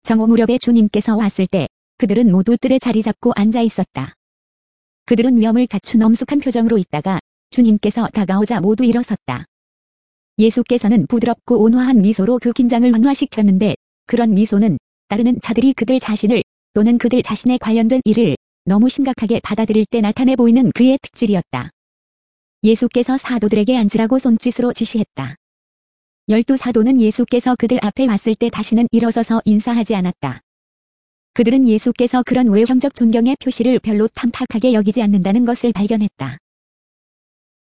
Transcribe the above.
정오 무렵에 주님께서 왔을 때 그들은 모두 뜰에 자리 잡고 앉아 있었다. 그들은 위엄을 갖춘 엄숙한 표정으로 있다가 주님께서 다가오자 모두 일어섰다. 예수께서는 부드럽고 온화한 미소로 그 긴장을 완화시켰는데 그런 미소는 따르는 자들이 그들 자신을 또는 그들 자신에 관련된 일을 너무 심각하게 받아들일 때 나타내 보이는 그의 특질이었다. 예수께서 사도들에게 앉으라고 손짓으로 지시했다. 12사도는 예수께서 그들 앞에 왔을 때 다시는 일어서서 인사하지 않았다. 그들은 예수께서 그런 외형적 존경의 표시를 별로 탐탁하게 여기지 않는다는 것을 발견했다.